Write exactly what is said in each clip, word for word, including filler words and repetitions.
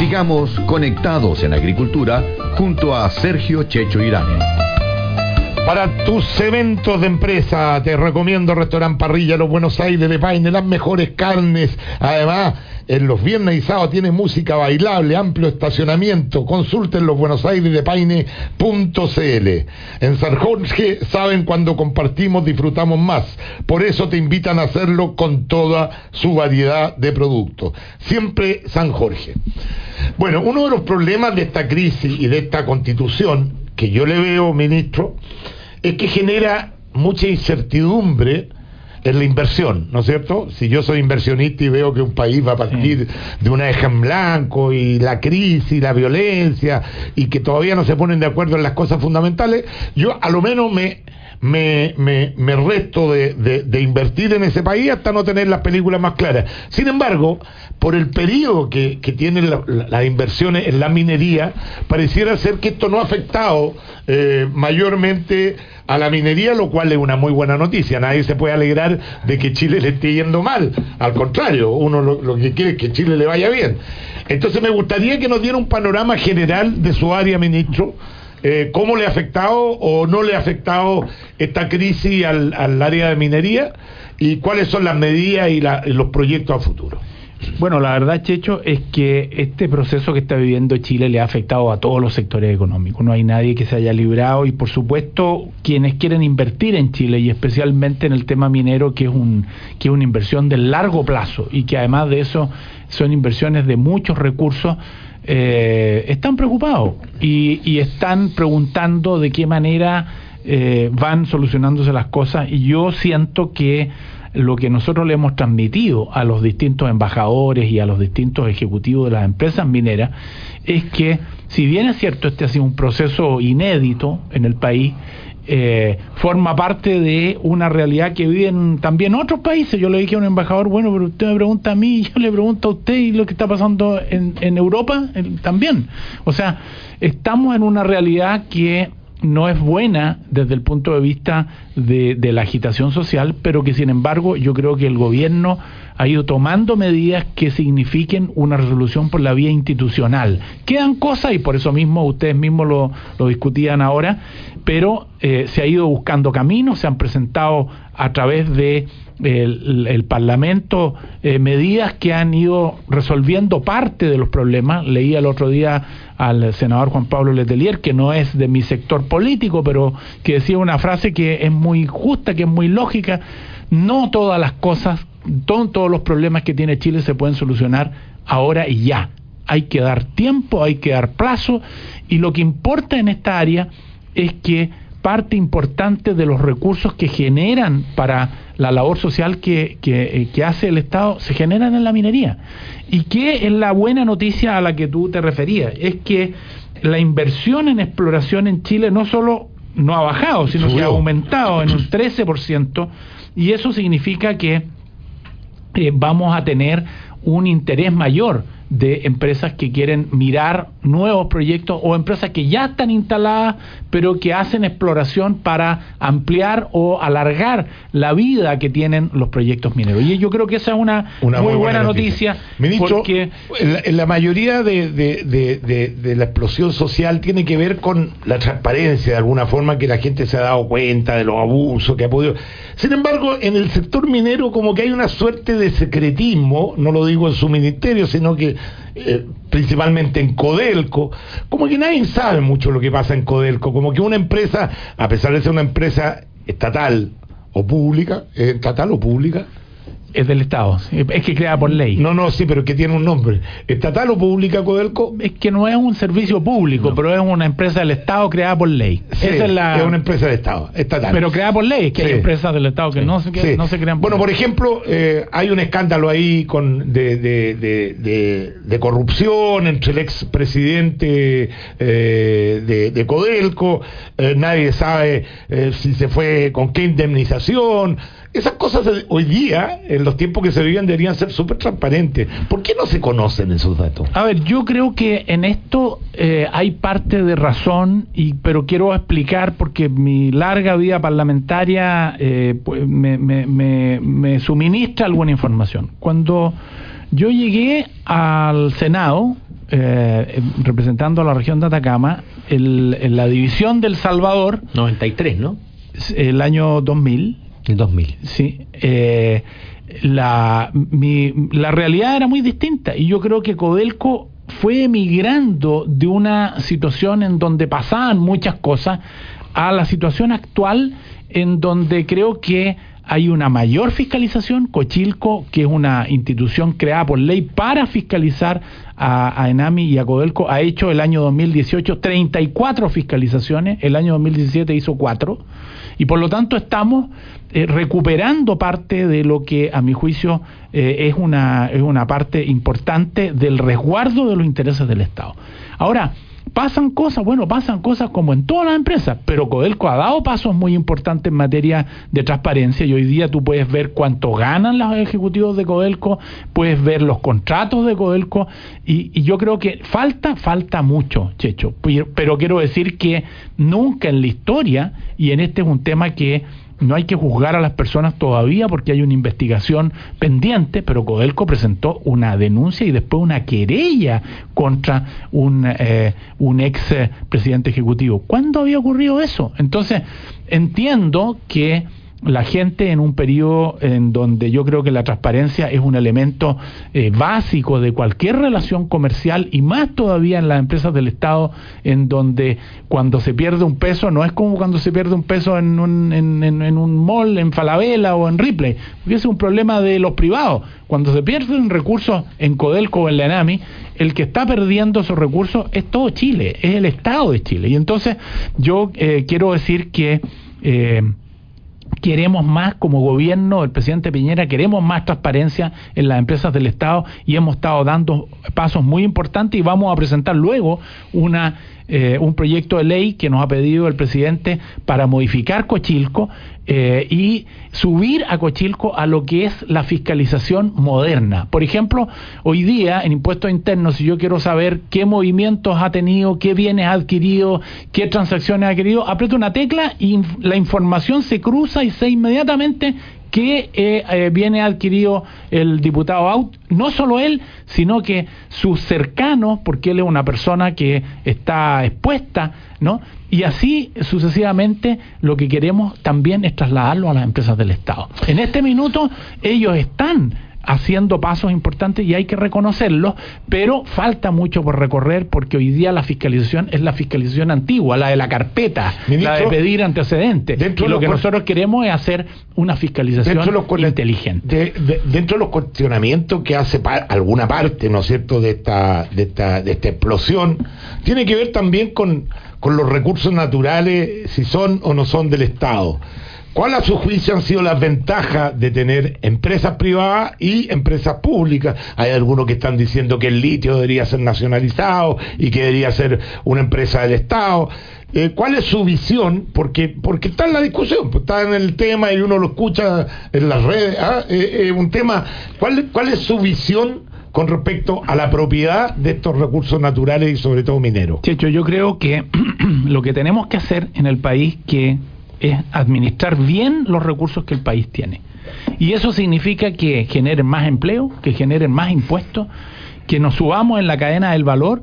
Sigamos conectados en agricultura junto a Sergio Checho Irane. Para tus eventos de empresa te recomiendo Restaurant Parrilla Los Buenos Aires de Paine, las mejores carnes. Además, en los viernes y sábados tiene música bailable, amplio estacionamiento. Consulten los buenos aires de paine punto c l. En San Jorge saben, cuando compartimos disfrutamos más. Por eso te invitan a hacerlo con toda su variedad de productos. Siempre San Jorge. Bueno, uno de los problemas de esta crisis y de esta constitución que yo le veo, ministro, es que genera mucha incertidumbre en la inversión, ¿no es cierto? Si yo soy inversionista y veo que un país va a partir sí. de una hoja en blanco, y la crisis, la violencia, y que todavía no se ponen de acuerdo en las cosas fundamentales, yo a lo menos me me, me, me resto de, de, de invertir en ese país hasta no tener las películas más claras. Sin embargo, por el periodo que, que tienen las la inversiones en la minería, pareciera ser que esto no ha afectado eh, mayormente a la minería, lo cual es una muy buena noticia. Nadie se puede alegrar de que Chile le esté yendo mal, al contrario, uno lo, lo que quiere es que Chile le vaya bien. Entonces me gustaría que nos diera un panorama general de su área, ministro. Eh, ¿Cómo le ha afectado o no le ha afectado esta crisis al, al área de minería? ¿Y cuáles son las medidas y, la, y los proyectos a futuro? Bueno, la verdad, Checho, es que este proceso que está viviendo Chile le ha afectado a todos los sectores económicos. No hay nadie que se haya librado, y por supuesto quienes quieren invertir en Chile, y especialmente en el tema minero, que es un que es una inversión de largo plazo, y que además de eso son inversiones de muchos recursos, eh, están preocupados y, y están preguntando de qué manera eh, van solucionándose las cosas. Y yo siento que lo que nosotros le hemos transmitido a los distintos embajadores y a los distintos ejecutivos de las empresas mineras es que, si bien es cierto, este ha sido un proceso inédito en el país, eh, forma parte de una realidad que viven también otros países. Yo le dije a un embajador, bueno, pero usted me pregunta a mí, yo le pregunto a usted, y lo que está pasando en, en Europa eh, también. O sea, estamos en una realidad que no es buena desde el punto de vista de, de la agitación social, pero que sin embargo yo creo que el gobierno ha ido tomando medidas que signifiquen una resolución por la vía institucional. Quedan cosas, y por eso mismo ustedes mismos lo, lo discutían ahora, pero eh, se ha ido buscando caminos, se han presentado a través de el, el Parlamento eh, medidas que han ido resolviendo parte de los problemas. Leí el otro día al senador Juan Pablo Letelier, que no es de mi sector político, pero que decía una frase que es muy justa, que es muy lógica: no todas las cosas, todo, todos los problemas que tiene Chile se pueden solucionar ahora y ya. Hay que dar tiempo, hay que dar plazo, y lo que importa en esta área es que parte importante de los recursos que generan para la labor social que, que, que hace el Estado se generan en la minería. ¿Y qué es la buena noticia a la que tú te referías? Es que la inversión en exploración en Chile no solo no ha bajado, sino que ha aumentado en un trece por ciento, y eso significa que eh, vamos a tener un interés mayor de empresas que quieren mirar nuevos proyectos, o empresas que ya están instaladas pero que hacen exploración para ampliar o alargar la vida que tienen los proyectos mineros. Y yo creo que esa es una, una muy, muy buena, buena noticia, noticia Ministro, porque en la, en la mayoría de, de, de, de, de la explosión social tiene que ver con la transparencia, de alguna forma, que la gente se ha dado cuenta de los abusos que ha podido. Sin embargo, en el sector minero como que hay una suerte de secretismo, no lo digo en su ministerio, sino que Eh, principalmente en Codelco, como que nadie sabe mucho lo que pasa en Codelco, como que una empresa, a pesar de ser una empresa estatal o pública, ¿es estatal o pública? Es del Estado, es que creada por ley. No, no, sí, pero que tiene un nombre. ¿Estatal o pública, Codelco? Es que no es un servicio público, no, pero es una empresa del Estado creada por ley. Sí, esa es, la... es una empresa del Estado, estatal. Pero creada por ley, es que sí, hay empresas del Estado que sí, no, se, que sí. no se crean por Bueno, ley. Por ejemplo, eh, hay un escándalo ahí con de, de, de, de, de corrupción entre el expresidente eh, de, de Codelco. Eh, nadie sabe eh, si se fue con qué indemnización. Esas cosas hoy día, en los tiempos que se viven, deberían ser súper transparentes. ¿Por qué no se conocen esos datos? A ver, yo creo que en esto eh, hay parte de razón, y pero quiero explicar, porque mi larga vida parlamentaria eh, pues, me, me, me, me suministra alguna información. Cuando yo llegué al Senado, eh, representando a la región de Atacama, el, en la división del Salvador. noventa y tres, ¿no? El año dos mil. El dos mil. Sí. Eh, la, mi, la realidad era muy distinta y yo creo que Codelco fue emigrando de una situación en donde pasaban muchas cosas a la situación actual en donde creo que hay una mayor fiscalización. Cochilco, que es una institución creada por ley para fiscalizar a, a ENAMI y a Codelco, ha hecho el año dos mil dieciocho treinta y cuatro fiscalizaciones, el año dos mil diecisiete hizo cuatro, y por lo tanto estamos eh, recuperando parte de lo que a mi juicio eh, es una, es una parte importante del resguardo de los intereses del Estado. Ahora, pasan cosas, bueno, pasan cosas como en todas las empresas, pero Codelco ha dado pasos muy importantes en materia de transparencia y hoy día tú puedes ver cuánto ganan los ejecutivos de Codelco, puedes ver los contratos de Codelco y, y yo creo que falta, falta mucho, Checho, pero quiero decir que nunca en la historia, y en este es un tema que no hay que juzgar a las personas todavía porque hay una investigación pendiente, pero Codelco presentó una denuncia y después una querella contra un, eh, un ex presidente ejecutivo. ¿Cuándo había ocurrido eso? Entonces, entiendo que la gente en un periodo en donde yo creo que la transparencia es un elemento eh, básico de cualquier relación comercial y más todavía en las empresas del Estado, en donde cuando se pierde un peso no es como cuando se pierde un peso en un, en, en, en un mall, en Falabella o en Ripley, porque ese es un problema de los privados. Cuando se pierden recursos en Codelco o en la ENAMI, el que está perdiendo esos recursos es todo Chile, es el Estado de Chile. Y entonces yo eh, quiero decir que eh, queremos más como gobierno, el presidente Piñera, queremos más transparencia en las empresas del Estado y hemos estado dando pasos muy importantes y vamos a presentar luego una eh, un proyecto de ley que nos ha pedido el presidente para modificar Cochilco eh, y subir a Cochilco a lo que es la fiscalización moderna. Por ejemplo, hoy día en impuestos internos, si yo quiero saber qué movimientos ha tenido, qué bienes ha adquirido, qué transacciones ha adquirido, aprieto una tecla y la información se cruza y sé inmediatamente que eh, eh, viene adquirido el diputado Out, no solo él, sino que sus cercanos, porque él es una persona que está expuesta, ¿no? Y así sucesivamente lo que queremos también es trasladarlo a las empresas del Estado. En este minuto ellos están haciendo pasos importantes y hay que reconocerlos, pero falta mucho por recorrer porque hoy día la fiscalización es la fiscalización antigua, la de la carpeta, Ministro, la de pedir antecedentes. Y lo que nosotros queremos es hacer una fiscalización inteligente. De, de, dentro de los cuestionamientos que hace pa, alguna parte, ¿no es cierto?, de esta, de esta, de esta explosión, tiene que ver también con, con los recursos naturales, si son o no son del Estado. ¿Cuál a su juicio han sido las ventajas de tener empresas privadas y empresas públicas? Hay algunos que están diciendo que el litio debería ser nacionalizado y que debería ser una empresa del Estado. Eh, ¿Cuál es su visión? Porque porque está en la discusión, pues está en el tema y uno lo escucha en las redes. ¿ah? Eh, eh, un tema. ¿Cuál, ¿Cuál es su visión con respecto a la propiedad de estos recursos naturales y sobre todo mineros? Checho, yo creo que lo que tenemos que hacer en el país que es administrar bien los recursos que el país tiene. Y eso significa que generen más empleo, que generen más impuestos, que nos subamos en la cadena del valor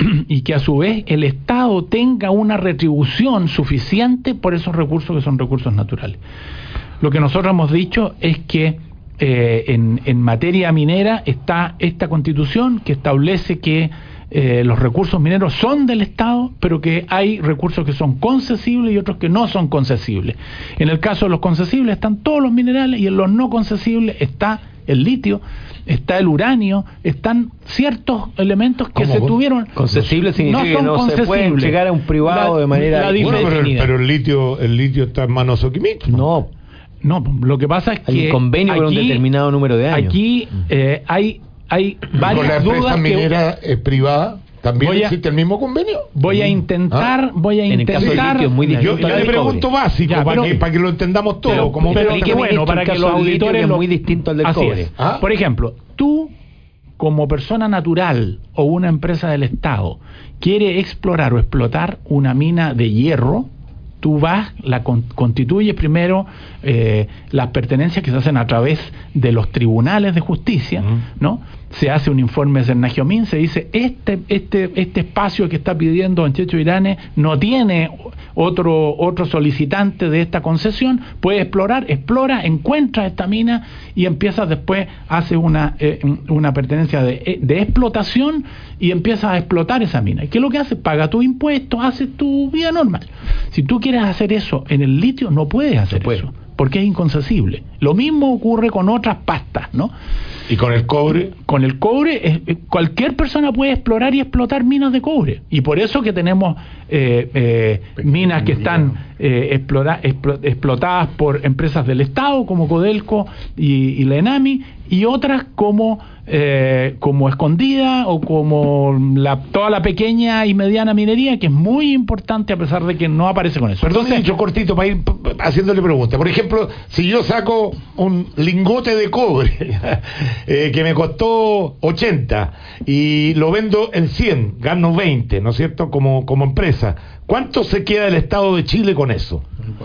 y que a su vez el Estado tenga una retribución suficiente por esos recursos que son recursos naturales. Lo que nosotros hemos dicho es que eh, en, en materia minera está esta Constitución que establece que Eh, los recursos mineros son del Estado, pero que hay recursos que son concesibles y otros que no son concesibles. En el caso de los concesibles están todos los minerales y en los no concesibles está el litio, está el uranio, están ciertos elementos que se tuvieron. Concesible significa no son que no se pueden llegar a un privado la, de manera bueno, pero, el, pero el litio el litio está en manos de Soquimich. No, no, lo que pasa es hay que un convenio aquí, por un determinado número de años. Aquí eh, hay hay varias con la empresa dudas minera que, eh, privada también a, existe el mismo convenio. Voy a intentar, ¿Ah? voy a en intentar. El caso del litio es muy yo, yo le pregunto básico ya, para, pero, que, para que lo entendamos todo. Pero, como pero, pero bueno, para que los auditores es muy distinto al del así cobre. Es. ¿Ah? Por ejemplo, tú como persona natural o una empresa del Estado quiere explorar o explotar una mina de hierro, tú vas, la con, constituyes primero eh, las pertenencias que se hacen a través de los tribunales de justicia, uh-huh. ¿no? se hace un informe de Cernagiomín, se dice, este este este espacio que está pidiendo don Checho Iranes no tiene otro otro solicitante de esta concesión, puede explorar, explora, encuentra esta mina y empieza después, hace una eh, una pertenencia de, de explotación y empieza a explotar esa mina. ¿Y qué es lo que hace? Paga tu impuesto, haces tu vida normal. Si tú quieres hacer eso en el litio, no puedes hacer puede. eso, porque es inconcebible. Lo mismo ocurre con otras pastas, ¿no? ¿Y con el cobre? Con el cobre, eh, cualquier persona puede explorar y explotar minas de cobre. Y por eso que tenemos eh, eh, minas que están eh, explora, explo, explotadas por empresas del Estado, como Codelco y, y la ENAMI, y otras como eh, como Escondida o como la, toda la pequeña y mediana minería, que es muy importante a pesar de que no aparece con eso. Perdón, Entonces, dicho cortito para ir haciéndole preguntas. Por ejemplo, si yo saco un lingote de cobre eh, que me costó ochenta y lo vendo en cien, gano veinte, ¿no es cierto? Como, como empresa. ¿Cuánto se queda el Estado de Chile con eso?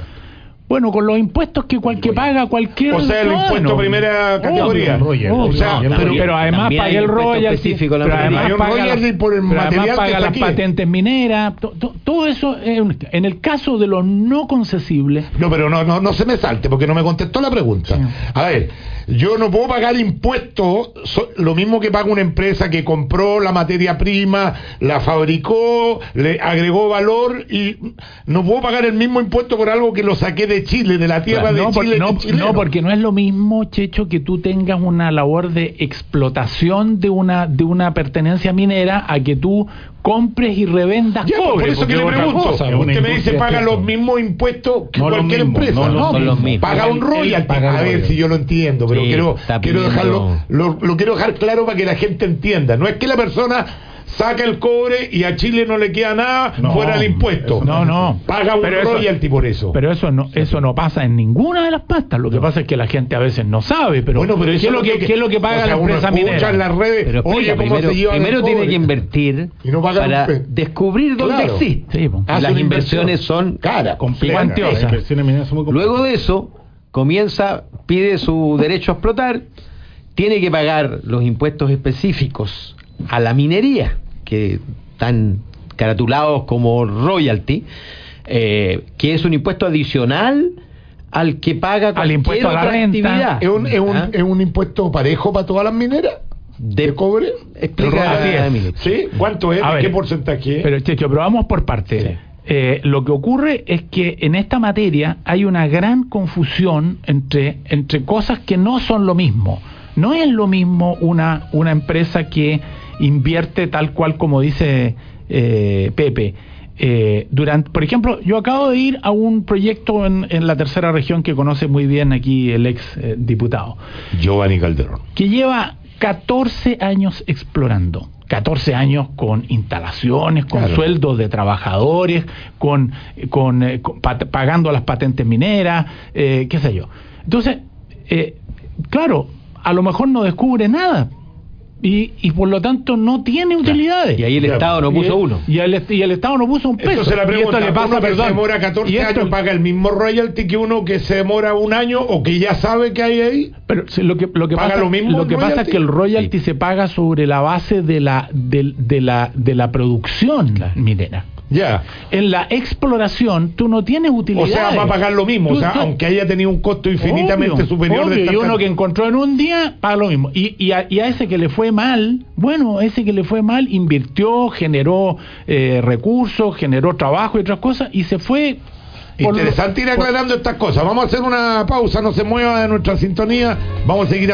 bueno, con los impuestos que, cual, que paga cualquier... O sea, el ciudadano. impuesto primera categoría. Obvio, obvio. O sea, No, pero, pero además también paga hay el impuesto royalty, específico a la pero minería. además Hay un paga, royalty las, por el pero material además que paga está las aquí. patentes mineras, to, to, todo eso es un, en el caso de lo no concesible. No, pero no, no, no se me salte porque no me contestó la pregunta. Sí. A ver, yo no puedo pagar impuestos, so, lo mismo que paga una empresa que compró la materia prima, la fabricó, le agregó valor, y no puedo pagar el mismo impuesto por algo que lo saqué de Chile, de la tierra Claro, de no, Chile. porque, no, chileno. no, porque no es lo mismo, Checho, que tú tengas una labor de explotación de una de una pertenencia minera a que tú compres y revendas Ya, cobre. por eso que porque le es otra pregunto, cosa. usted me dice paga los mismos impuestos que No los cualquier mismos, empresa, no, ¿no? son los mismos. Paga un Él royalty, paga el a ver royalty. si yo lo entiendo, pero Sí, quiero, está quiero pidiendo- dejarlo, lo, lo quiero dejar claro para que la gente entienda. No es que la persona saca el cobre y a Chile no le queda nada No, fuera el impuesto. eso No, no. Paga un Pero eso- royalty por eso. Pero eso no eso no pasa en ninguna de las pastas. Lo que pasa es que la gente a veces no sabe, pero Bueno, pero ¿qué eso es lo que, qué es lo que paga o sea, la uno empresa escucha minera? en las redes, Pero oye, explica, cómo primero, se lleva primero el tiene cobre. que invertir Y no pagar para un pe- descubrir dónde Claro. existe. Sí, po. Hace Las una inversiones inversión son cara, Compleja. cuantiosa. Las inversiones mineras son muy complejas. Luego de eso, comienza, pide su derecho a explotar, tiene que pagar los impuestos específicos a la minería, que están caratulados como royalty, eh, que es un impuesto adicional al que paga Al cualquier impuesto a la otra renta. actividad. ¿Es un, es, un, ¿Ah? ¿Es un impuesto parejo para todas las mineras? ¿De, De- cobre? Explica, Así es. Emilio. ¿Sí? ¿Cuánto es? A ¿De ver, qué porcentaje es? Pero Checho, pero vamos por partes. Sí. Eh, lo que ocurre es que en esta materia hay una gran confusión entre, entre cosas que no son lo mismo. No es lo mismo una, una empresa que invierte tal cual como dice eh, Pepe. Eh, durante, por ejemplo, yo acabo de ir a un proyecto en, en la tercera región que conoce muy bien aquí el ex eh, diputado, Giovanni Calderón. que lleva catorce años explorando. catorce años con instalaciones, con Claro. sueldos de trabajadores, con, con, eh, con pat- pagando las patentes mineras, eh, qué sé yo. Entonces, eh, claro, a lo mejor no descubre nada y, y por lo tanto no tiene utilidades. Y ahí el Ya, Estado no Y puso el- uno. Y el, y el Estado no puso un peso. Entonces la y pregunta, esto le pasa, uno que perdón, se demora y catorce esto- años paga el mismo royalty que uno que se demora un año o que ya sabe que hay ahí. Pero si lo que lo que ¿Paga pasa lo mismo lo el que pasa es royalty? que el royalty se paga sobre la base de la de, de la de la producción minera. Ya. En la exploración tú no tienes O utilidades. sea, va a pagar lo mismo. Tú- o sea, tú- aunque haya tenido un costo infinitamente Obvio, superior obvio, de esta y uno cantidad. que encontró en un día paga lo mismo. Y, y, a, y a ese que le fue mal, bueno, ese que le fue mal invirtió, generó eh, recursos, generó trabajo y otras cosas y se fue. por lo- Interesante ir por- aclarando estas cosas. Vamos a hacer una pausa, no se mueva de nuestra sintonía. Vamos a seguir